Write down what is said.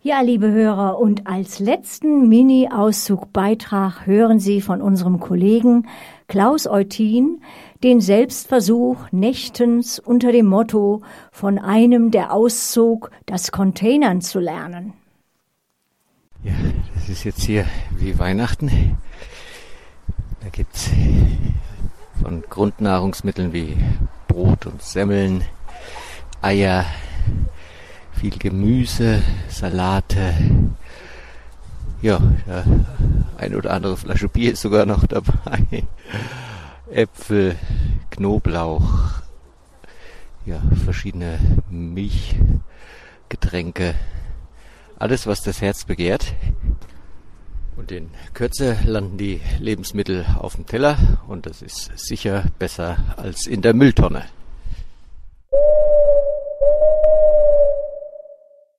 Ja, liebe Hörer, und als letzten Mini-Auszug-Beitrag hören Sie von unserem Kollegen Klaus Eutin den Selbstversuch nächtens unter dem Motto von einem, der auszog, das Containern zu lernen. Ja, das ist jetzt hier wie Weihnachten. Da gibt's von Grundnahrungsmitteln wie Brot und Semmeln, Eier, viel Gemüse, Salate, ja, ein oder andere Flasche Bier ist sogar noch dabei, Äpfel, Knoblauch, ja, verschiedene Milchgetränke, alles, was das Herz begehrt. Und in Kürze landen die Lebensmittel auf dem Teller und das ist sicher besser als in der Mülltonne.